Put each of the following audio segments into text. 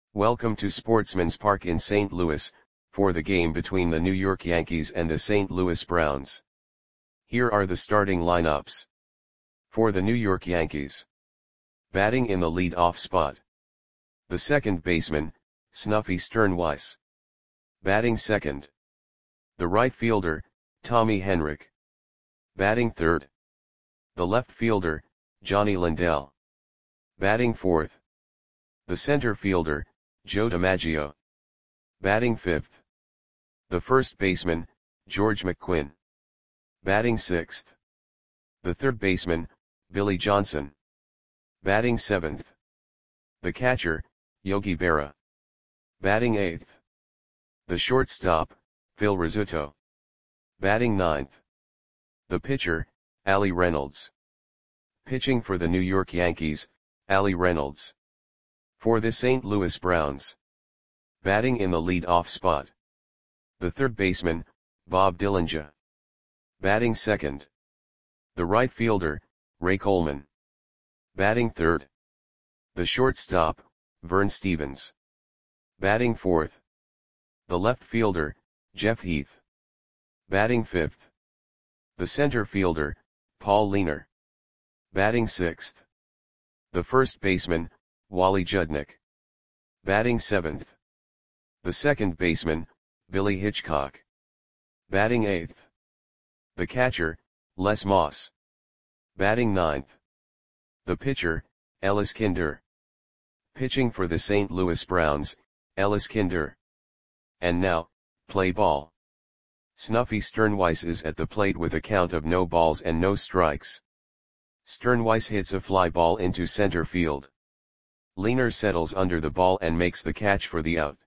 Welcome to Sportsman's Park in St. Louis, for the game between the New York Yankees and the St. Louis Browns. Here are the starting lineups. For the New York Yankees. Batting in the lead-off spot. The second baseman, Snuffy Stirnweiss. Batting second. The right fielder, Tommy Henrich. Batting third. The left fielder, Johnny Lindell. Batting fourth. The center fielder, Joe DiMaggio. Batting fifth. The first baseman, George McQuinn. Batting sixth. The third baseman, Billy Johnson. Batting seventh. The catcher, Yogi Berra. Batting eighth. The shortstop, Phil Rizzuto. Batting ninth. The pitcher, Allie Reynolds. Pitching for the New York Yankees, Allie Reynolds. For the St. Louis Browns. Batting in the lead-off spot. The third baseman, Bob Dillinger. Batting second. The right fielder, Ray Coleman. Batting third. The shortstop, Vern Stephens. Batting fourth. The left fielder, Jeff Heath. Batting fifth. The center fielder, Paul Leiner. Batting sixth. The first baseman, Wally Judnick. Batting seventh. The second baseman, Billy Hitchcock. Batting eighth. The catcher, Les Moss. Batting ninth. The pitcher, Ellis Kinder. Pitching for the St. Louis Browns, Ellis Kinder. And now, play ball. Snuffy Stirnweiss is at the plate with a count of no balls and no strikes. Stirnweiss hits a fly ball into center field. Leiner settles under the ball and makes the catch for the out.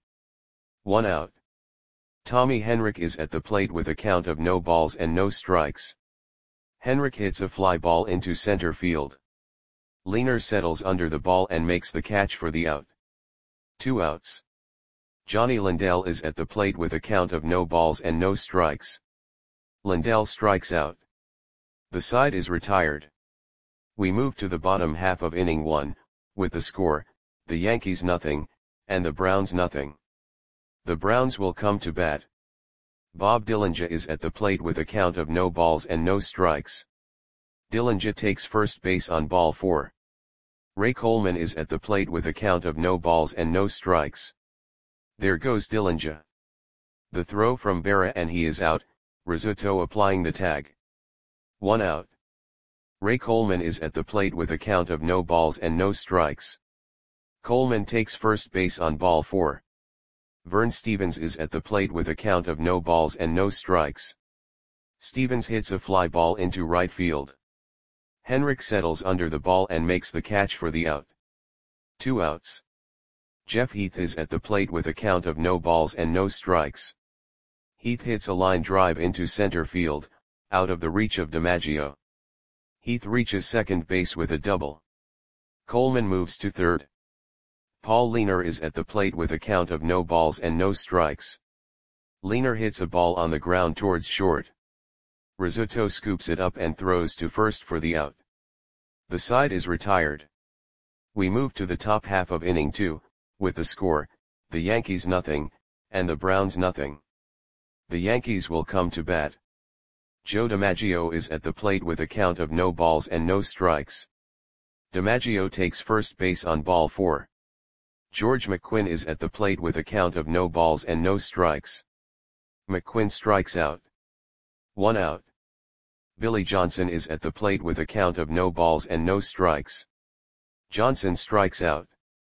1 out. Tommy Henrich is at the plate with a count of no balls and no strikes. Henrich hits a fly ball into center field. Leiner settles under the ball and makes the catch for the out. 2 outs. Johnny Lindell is at the plate with a count of no balls and no strikes. Lindell strikes out. The side is retired. We move to the bottom half of inning 1, with the score, the Yankees nothing, and the Browns nothing. The Browns will come to bat. Bob Dillinger is at the plate with a count of no balls and no strikes. Dillinger takes first base on ball 4. Ray Coleman is at the plate with a count of no balls and no strikes. There goes Dillinger. The throw from Berra and he is out, Rizzuto applying the tag. 1 out. Ray Coleman is at the plate with a count of no balls and no strikes. Coleman takes first base on ball 4. Vern Stephens is at the plate with a count of no balls and no strikes. Stephens hits a fly ball into right field. Henrich settles under the ball and makes the catch for the out. 2 outs. Jeff Heath is at the plate with a count of no balls and no strikes. Heath hits a line drive into center field, out of the reach of DiMaggio. Heath reaches second base with a double. Coleman moves to third. Paul Leiner is at the plate with a count of no balls and no strikes. Leiner hits a ball on the ground towards short. Rizzuto scoops it up and throws to first for the out. The side is retired. We move to the top half of inning 2, with the score, the Yankees nothing, and the Browns nothing. The Yankees will come to bat. Joe DiMaggio is at the plate with a count of no balls and no strikes. DiMaggio takes first base on ball 4. George McQuinn is at the plate with a count of no balls and no strikes. McQuinn strikes out. 1 out. Billy Johnson is at the plate with a count of no balls and no strikes. Johnson strikes out.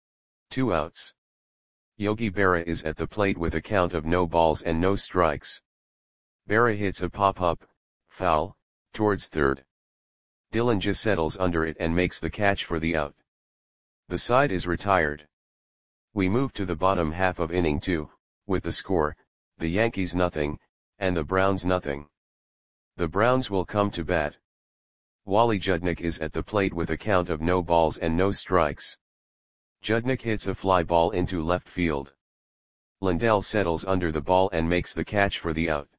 2 outs. Yogi Berra is at the plate with a count of no balls and no strikes. Berra hits a pop-up, foul, towards third. Dillinger settles under it and makes the catch for the out. The side is retired. We move to the bottom half of inning 2, with the score, the Yankees nothing, and the Browns nothing. The Browns will come to bat. Wally Judnick is at the plate with a count of no balls and no strikes. Judnick hits a fly ball into left field. Lindell settles under the ball and makes the catch for the out.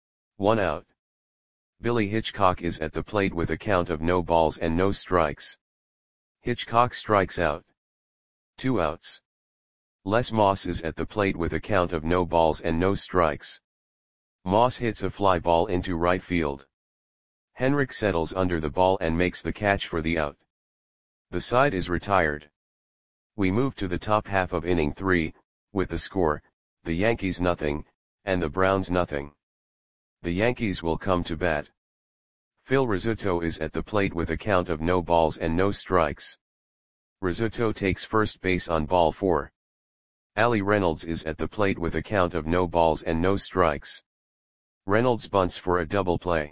1 out. Billy Hitchcock is at the plate with a count of no balls and no strikes. Hitchcock strikes out. 2 outs. Les Moss is at the plate with a count of no balls and no strikes. Moss hits a fly ball into right field. Henrik settles under the ball and makes the catch for the out. The side is retired. We move to the top half of inning 3, with the score, the Yankees nothing, and the Browns nothing. The Yankees will come to bat. Phil Rizzuto is at the plate with a count of no balls and no strikes. Rizzuto takes first base on ball 4. Ali Reynolds is at the plate with a count of no balls and no strikes. Reynolds bunts for a double play.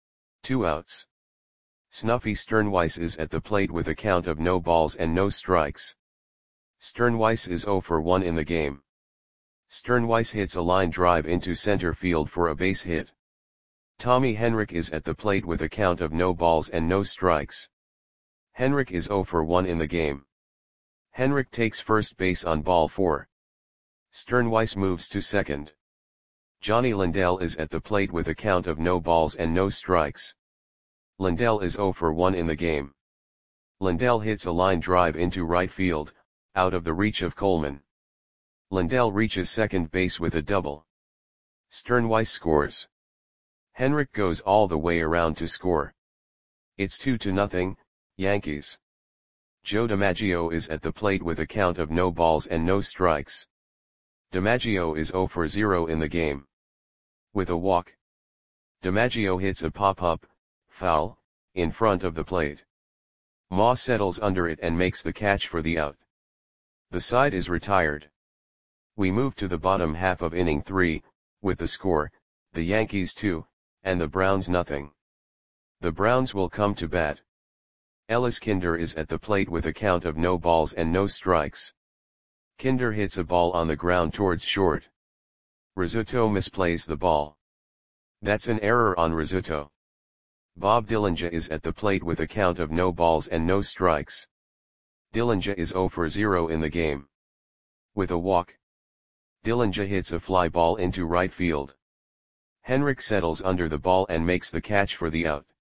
2 outs. Snuffy Sternweiss is at the plate with a count of no balls and no strikes. Sternweiss is 0 for 1 in the game. Sternweiss hits a line drive into center field for a base hit. Tommy Henrik is at the plate with a count of no balls and no strikes. Henrik is 0 for 1 in the game. Henrik takes first base on ball 4. Sternweiss moves to second. Johnny Lindell is at the plate with a count of no balls and no strikes. Lindell is 0 for 1 in the game. Lindell hits a line drive into right field, out of the reach of Coleman. Lindell reaches second base with a double. Sternweiss scores. Henrik goes all the way around to score. It's 2-0, Yankees. Joe DiMaggio is at the plate with a count of no balls and no strikes. DiMaggio is 0 for 0 in the game. With a walk, DiMaggio hits a pop-up, foul, in front of the plate. Moss settles under it and makes the catch for the out. The side is retired. We move to the bottom half of inning 3, with the score, the Yankees 2, and the Browns nothing. The Browns will come to bat. Ellis Kinder is at the plate with a count of no balls and no strikes. Kinder hits a ball on the ground towards short. Rizzuto misplays the ball. That's an error on Rizzuto. Bob Dillinger is at the plate with a count of no balls and no strikes. Dillinger is 0 for 0 in the game. With a walk, Dillinger hits a fly ball into right field. Henrik settles under the ball and makes the catch for the out.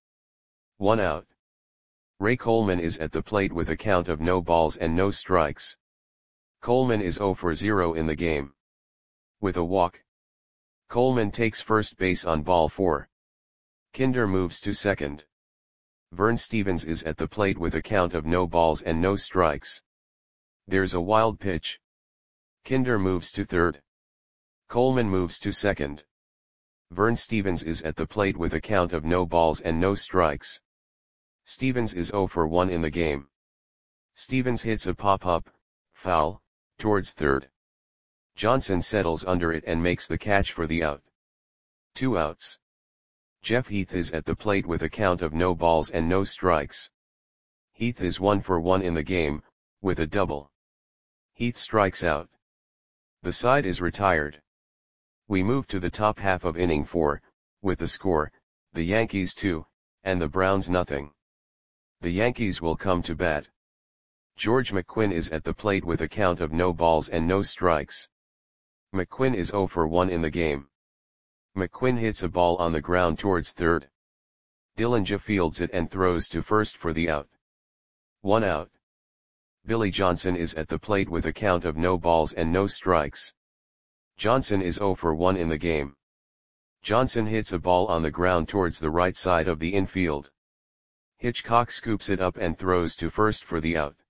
1 out. Ray Coleman is at the plate with a count of no balls and no strikes. Coleman is 0 for 0 in the game. With a walk, Coleman takes first base on ball 4. Kinder moves to second. Vern Stevens is at the plate with a count of no balls and no strikes. There's a wild pitch. Kinder moves to third. Coleman moves to second. Vern Stevens is at the plate with a count of no balls and no strikes. Stevens is 0 for 1 in the game. Stevens hits a pop-up, foul, towards third. Johnson settles under it and makes the catch for the out. 2 outs. Jeff Heath is at the plate with a count of no balls and no strikes. Heath is 1 for 1 in the game, with a double. Heath strikes out. The side is retired. We move to the top half of inning 4, with the score, the Yankees 2, and the Browns nothing. The Yankees will come to bat. George McQuinn is at the plate with a count of no balls and no strikes. McQuinn is 0 for 1 in the game. McQuinn hits a ball on the ground towards third. Dillinger fields it and throws to first for the out. 1 out. Billy Johnson is at the plate with a count of no balls and no strikes. Johnson is 0 for 1 in the game. Johnson hits a ball on the ground towards the right side of the infield. Hitchcock scoops it up and throws to first for the out.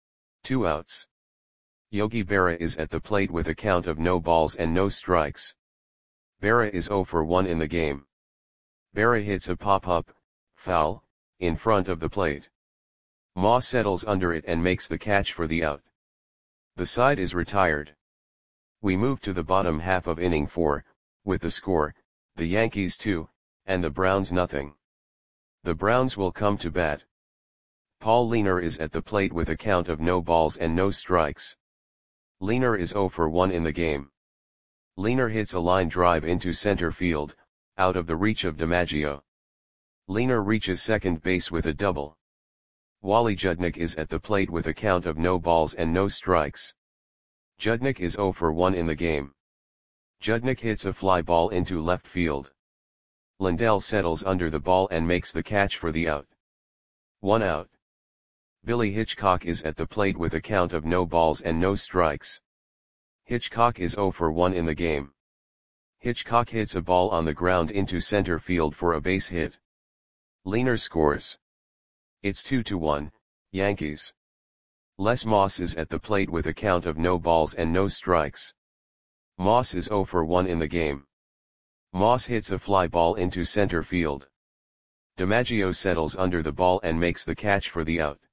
2 outs. Yogi Berra is at the plate with a count of no balls and no strikes. Berra is 0 for 1 in the game. Berra hits a pop-up, foul, in front of the plate. Moss settles under it and makes the catch for the out. The side is retired. We move to the bottom half of inning 4, with the score, the Yankees 2, and the Browns nothing. The Browns will come to bat. Paul Leaner is at the plate with a count of no balls and no strikes. Leaner is 0 for 1 in the game. Leaner hits a line drive into center field, out of the reach of DiMaggio. Leaner reaches second base with a double. Wally Judnick is at the plate with a count of no balls and no strikes. Judnick is 0 for 1 in the game. Judnick hits a fly ball into left field. Lindell settles under the ball and makes the catch for the out. 1 out. Billy Hitchcock is at the plate with a count of no balls and no strikes. Hitchcock is 0 for 1 in the game. Hitchcock hits a ball on the ground into center field for a base hit. Leaner scores. It's 2-1, Yankees. Les Moss is at the plate with a count of no balls and no strikes. Moss is 0 for 1 in the game. Moss hits a fly ball into center field. DiMaggio settles under the ball and makes the catch for the out.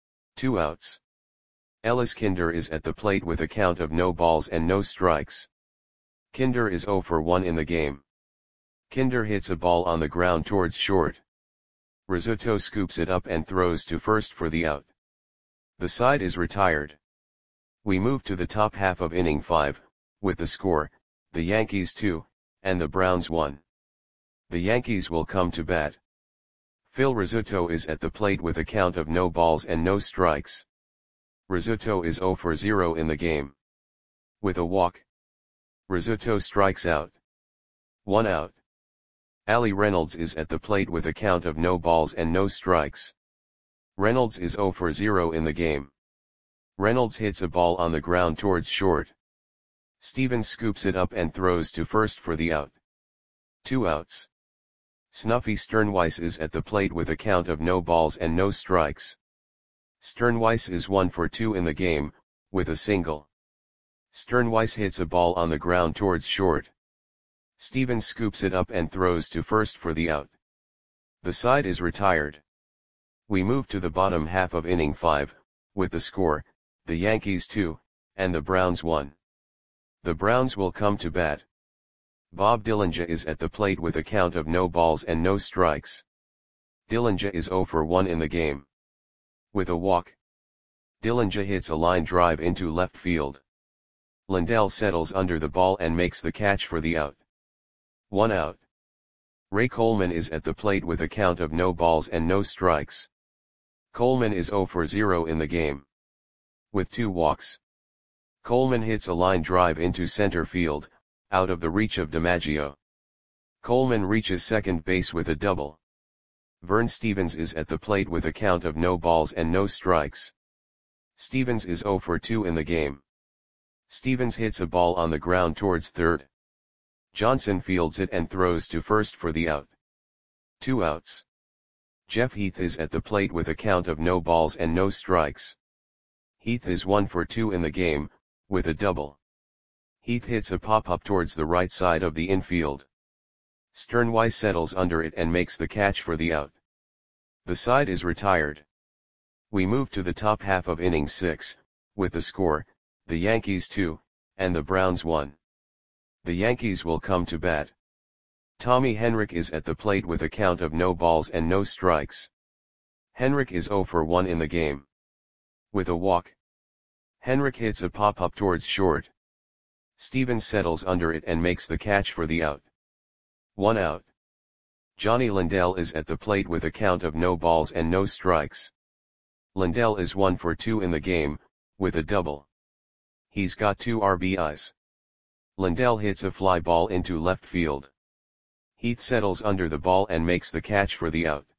2 outs. Ellis Kinder is at the plate with a count of no balls and no strikes. Kinder is 0 for 1 in the game. Kinder hits a ball on the ground towards short. Rizzuto scoops it up and throws to first for the out. The side is retired. We move to the top half of inning 5, with the score, the Yankees 2, and the Browns 1. The Yankees will come to bat. Phil Rizzuto is at the plate with a count of no balls and no strikes. Rizzuto is 0 for 0 in the game. With a walk, Rizzuto strikes out. 1 out. Ali Reynolds is at the plate with a count of no balls and no strikes. Reynolds is 0 for 0 in the game. Reynolds hits a ball on the ground towards short. Stevens scoops it up and throws to first for the out. 2 outs. Snuffy Sternweiss is at the plate with a count of no balls and no strikes. Sternweiss is 1 for 2 in the game, with a single. Sternweiss hits a ball on the ground towards short. Stevens scoops it up and throws to first for the out. The side is retired. We move to the bottom half of inning 5, with the score, the Yankees 2, and the Browns 1. The Browns will come to bat. Bob Dillinger is at the plate with a count of no balls and no strikes. Dillinger is 0 for 1 in the game. With a walk, Dillinger hits a line drive into left field. Lindell settles under the ball and makes the catch for the out. 1 out. Ray Coleman is at the plate with a count of no balls and no strikes. Coleman is 0 for 0 in the game. With 2 walks, Coleman hits a line drive into center field, out of the reach of DiMaggio. Coleman reaches second base with a double. Vern Stevens is at the plate with a count of no balls and no strikes. Stevens is 0 for 2 in the game. Stevens hits a ball on the ground towards third. Johnson fields it and throws to first for the out. 2 outs. Jeff Heath is at the plate with a count of no balls and no strikes. Heath is 1 for 2 in the game, with a double. Heath hits a pop-up towards the right side of the infield. Sternweiss settles under it and makes the catch for the out. The side is retired. We move to the top half of inning 6, with the score, the Yankees 2, and the Browns 1. The Yankees will come to bat. Tommy Henrich is at the plate with a count of no balls and no strikes. Henrich is 0 for 1 in the game. With a walk, Henrich hits a pop-up towards short. Stevens settles under it and makes the catch for the out. 1 out. Johnny Lindell is at the plate with a count of no balls and no strikes. Lindell is 1 for 2 in the game, with a double. He's got 2 RBIs. Lindell hits a fly ball into left field. Heath settles under the ball and makes the catch for the out.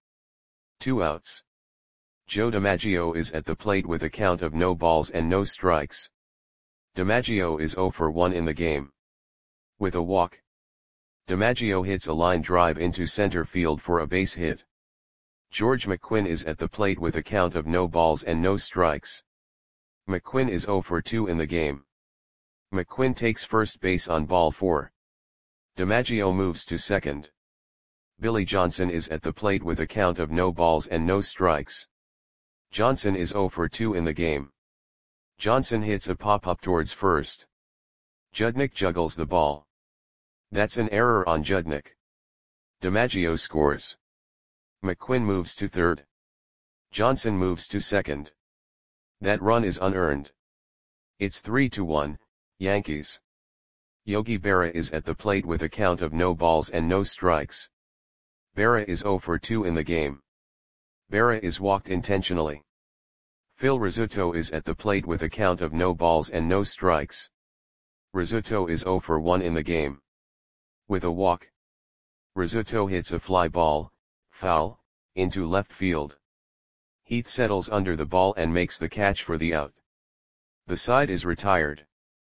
2 outs. Joe DiMaggio is at the plate with a count of no balls and no strikes. DiMaggio is 0 for 1 in the game. With a walk, DiMaggio hits a line drive into center field for a base hit. George McQuinn is at the plate with a count of no balls and no strikes. McQuinn is 0 for 2 in the game. McQuinn takes first base on ball 4. DiMaggio moves to second. Billy Johnson is at the plate with a count of no balls and no strikes. Johnson is 0 for 2 in the game. Johnson hits a pop-up towards first. Judnick juggles the ball. That's an error on Judnick. DiMaggio scores. McQuinn moves to third. Johnson moves to second. That run is unearned. It's 3-1, Yankees. Yogi Berra is at the plate with a count of no balls and no strikes. Berra is 0 for 2 in the game. Berra is walked intentionally. Phil Rizzuto is at the plate with a count of no balls and no strikes. Rizzuto is 0 for 1 in the game. With a walk, Rizzuto hits a fly ball, foul, into left field. Heath settles under the ball and makes the catch for the out. The side is retired.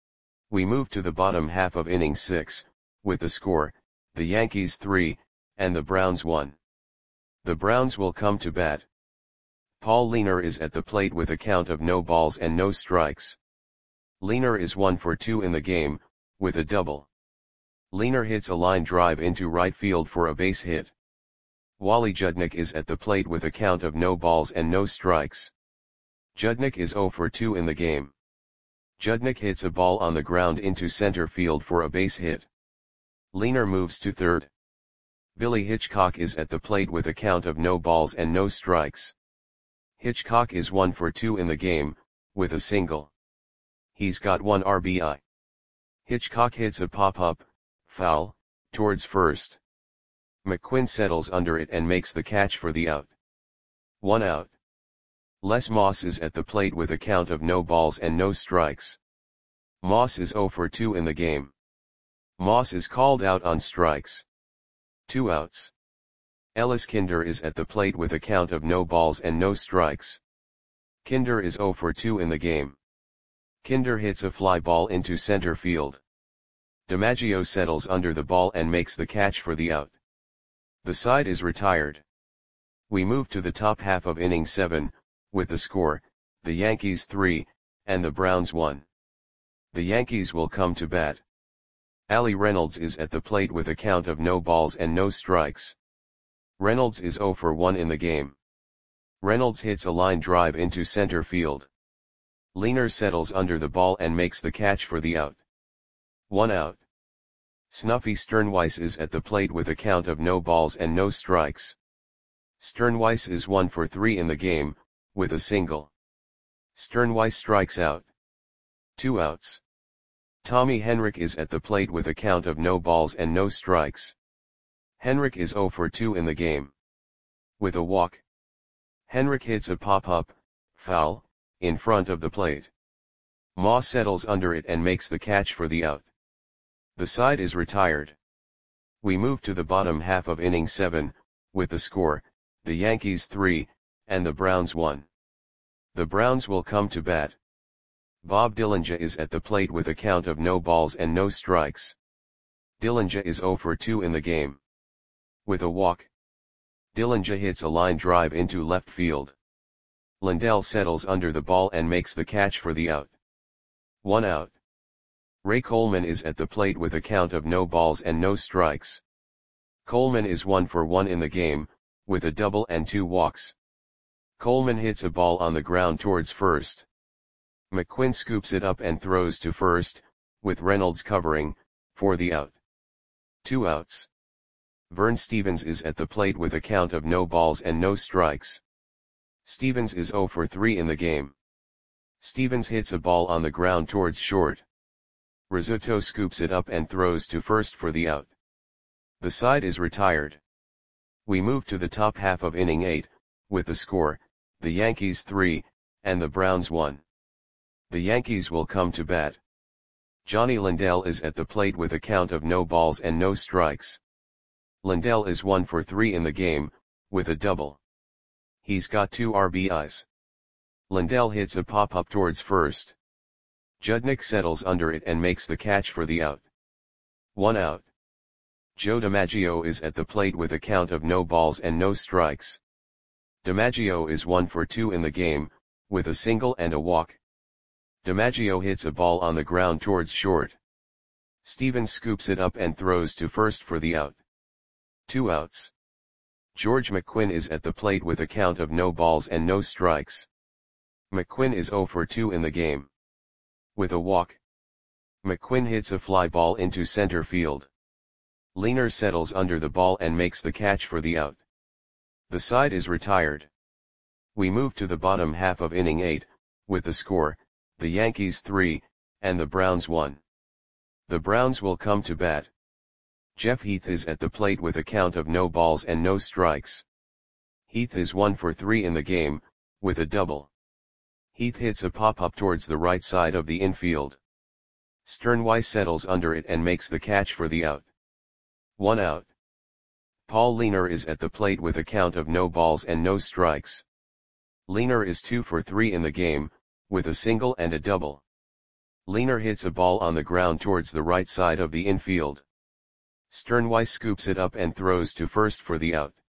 We move to the bottom half of inning 6, with the score, the Yankees 3, and the Browns 1. The Browns will come to bat. Paul Leiner is at the plate with a count of no balls and no strikes. Leiner is 1 for 2 in the game, with a double. Leiner hits a line drive into right field for a base hit. Wally Judnick is at the plate with a count of no balls and no strikes. Judnick is 0 for 2 in the game. Judnick hits a ball on the ground into center field for a base hit. Leiner moves to third. Billy Hitchcock is at the plate with a count of no balls and no strikes. Hitchcock is 1 for 2 in the game, with a single. He's got 1 RBI. Hitchcock hits a pop-up, foul, towards first. McQuinn settles under it and makes the catch for the out. 1 out. Les Moss is at the plate with a count of no balls and no strikes. Moss is 0 for 2 in the game. Moss is called out on strikes. 2 outs. Ellis Kinder is at the plate with a count of no balls and no strikes. Kinder is 0 for 2 in the game. Kinder hits a fly ball into center field. DiMaggio settles under the ball and makes the catch for the out. The side is retired. We move to the top half of inning 7, with the score, the Yankees 3, and the Browns 1. The Yankees will come to bat. Ali Reynolds is at the plate with a count of no balls and no strikes. Reynolds is 0 for 1 in the game. Reynolds hits a line drive into center field. Leiner settles under the ball and makes the catch for the out. 1 out. Snuffy Sternweiss is at the plate with a count of no balls and no strikes. Sternweiss is 1 for 3 in the game, with a single. Sternweiss strikes out. 2 outs. Tommy Henrich is at the plate with a count of no balls and no strikes. Henrich is 0 for 2 in the game. With a walk. Henrich hits a pop-up, foul, in front of the plate. Moss settles under it and makes the catch for the out. The side is retired. We move to the bottom half of inning 7, with the score, the Yankees 3, and the Browns 1. The Browns will come to bat. Bob Dillinger is at the plate with a count of no balls and no strikes. Dillinger is 0 for 2 in the game. With a walk. Dillinger hits a line drive into left field. Lindell settles under the ball and makes the catch for the out. 1 out. Ray Coleman is at the plate with a count of no balls and no strikes. Coleman is 1 for 1 in the game, with a double and 2 walks. Coleman hits a ball on the ground towards first. McQuinn scoops it up and throws to first, with Reynolds covering, for the out. 2 outs. Vern Stevens is at the plate with a count of no balls and no strikes. Stevens is 0 for 3 in the game. Stevens hits a ball on the ground towards short. Rizzuto scoops it up and throws to first for the out. The side is retired. We move to the top half of inning 8, with the score, the Yankees 3, and the Browns 1. The Yankees will come to bat. Johnny Lindell is at the plate with a count of no balls and no strikes. Lindell is 1 for 3 in the game, with a double. He's got 2 RBIs. Lindell hits a pop-up towards first. Judnick settles under it and makes the catch for the out. 1 out. Joe DiMaggio is at the plate with a count of no balls and no strikes. DiMaggio is 1 for 2 in the game, with a single and a walk. DiMaggio hits a ball on the ground towards short. Stevens scoops it up and throws to first for the out. 2 outs. George McQuinn is at the plate with a count of no balls and no strikes. McQuinn is 0 for 2 in the game. With a walk. McQuinn hits a fly ball into center field. Leiner settles under the ball and makes the catch for the out. The side is retired. We move to the bottom half of inning 8, with the score, the Yankees 3, and the Browns 1. The Browns will come to bat. Jeff Heath is at the plate with a count of no balls and no strikes. Heath is 1 for 3 in the game, with a double. Heath hits a pop-up towards the right side of the infield. Sternweiss settles under it and makes the catch for the out. 1 out. Paul Leiner is at the plate with a count of no balls and no strikes. Leiner is 2 for 3 in the game, with a single and a double. Leaner hits a ball on the ground towards the right side of the infield. Sternweiss scoops it up and throws to first for the out.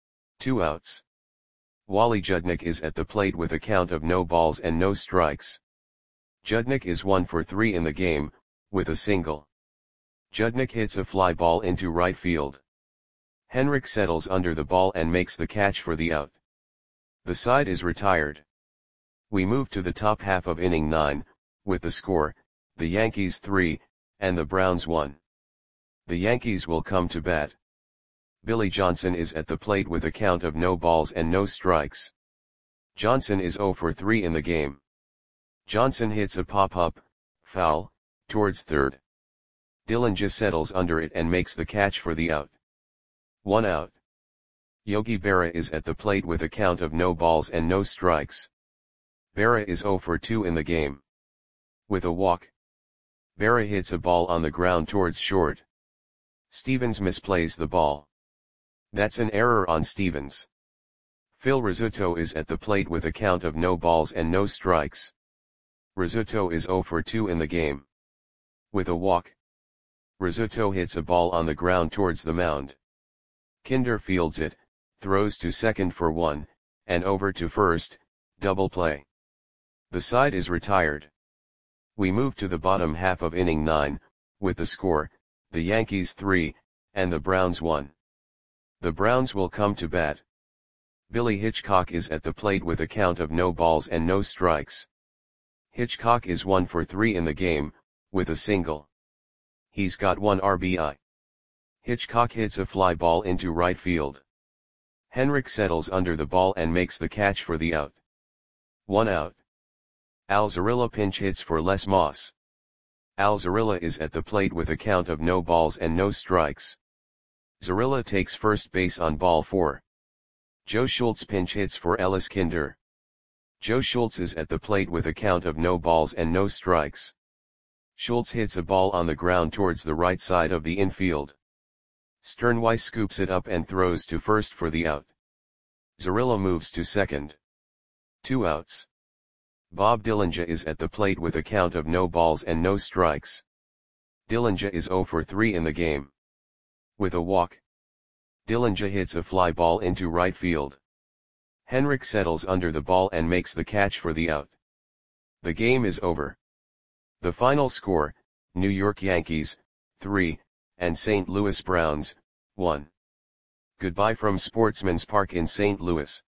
2 outs. Wally Judnick is at the plate with a count of no balls and no strikes. Judnick is 1 for 3 in the game, with a single. Judnick hits a fly ball into right field. Henrik settles under the ball and makes the catch for the out. The side is retired. We move to the top half of inning 9, with the score, the Yankees 3, and the Browns 1. The Yankees will come to bat. Billy Johnson is at the plate with a count of no balls and no strikes. Johnson is 0 for 3 in the game. Johnson hits a pop-up, foul, towards third. Dillinger settles under it and makes the catch for the out. 1 out. Yogi Berra is at the plate with a count of no balls and no strikes. Berra is 0 for 2 in the game. With a walk. Berra hits a ball on the ground towards short. Stevens misplays the ball. That's an error on Stevens. Phil Rizzuto is at the plate with a count of no balls and no strikes. Rizzuto is 0 for 2 in the game. With a walk. Rizzuto hits a ball on the ground towards the mound. Kinder fields it, throws to second for 1, and over to first, double play. The side is retired. We move to the bottom half of inning 9, with the score, the Yankees 3, and the Browns 1. The Browns will come to bat. Billy Hitchcock is at the plate with a count of no balls and no strikes. Hitchcock is 1 for 3 in the game, with a single. He's got 1 RBI. Hitchcock hits a fly ball into right field. Henrik settles under the ball and makes the catch for the out. 1 out. Al Zarilla pinch hits for Les Moss. Al Zarilla is at the plate with a count of no balls and no strikes. Zarilla takes first base on ball 4. Joe Schultz pinch hits for Ellis Kinder. Joe Schultz is at the plate with a count of no balls and no strikes. Schultz hits a ball on the ground towards the right side of the infield. Sternweiss scoops it up and throws to first for the out. Zarilla moves to second. 2 outs. Bob Dillinger is at the plate with a count of no balls and no strikes. Dillinger is 0 for 3 in the game. With a walk. Dillinger hits a fly ball into right field. Henrik settles under the ball and makes the catch for the out. The game is over. The final score, New York Yankees, 3, and St. Louis Browns, 1. Goodbye from Sportsman's Park in St. Louis.